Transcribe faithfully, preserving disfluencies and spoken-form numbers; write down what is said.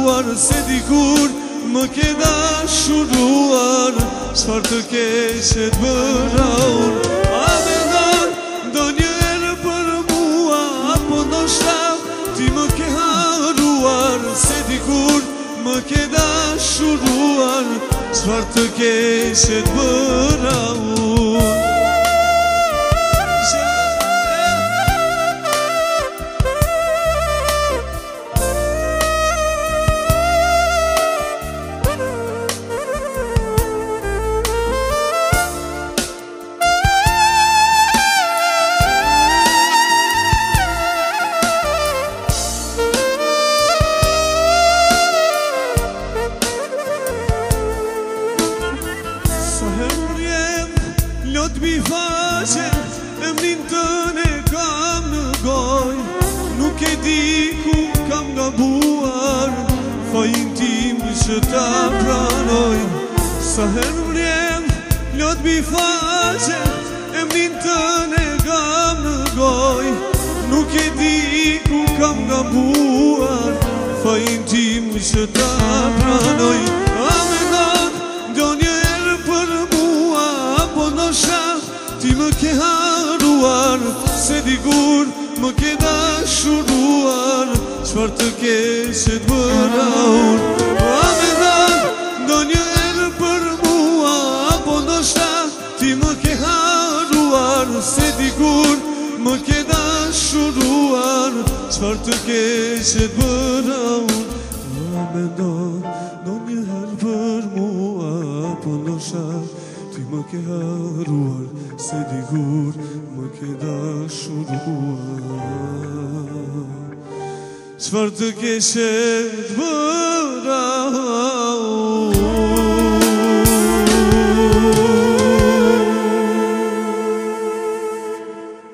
haruar se dikur më ke dashuruar, çfarë të keqe të bëra unë. A mendon ndonjëherë për mua, apo ndoshta ti më ke haruar, se dikur më ke dashuruar, çfarë të keqe të bëra unë. Lot mi faqe, emrin tëne kam në goj, nuk e di ku kam gabuar, fajin tim që ta pranoj. Sa herë vrem, lot mi faqe, emrin tëne kam në goj, nuk e di ku kam gabuar, fajin tim që ta pranoj. A mendon ndonjëherë për mua, apo ndoshta ti më ke haruar, se dikur më ke dashuruar, çfarë të keqe të bëra unë. A mendon ndonjëherë për mua, apo ndoshta ti më ke haruar, se dikur më ke dashuruar, çfarë të keqe të bëra unë. A mendon ndonjëherë për mua, apo ndoshta ti më ke haruar, se dikur më ke dashuruar, çfarë të keqe të bëra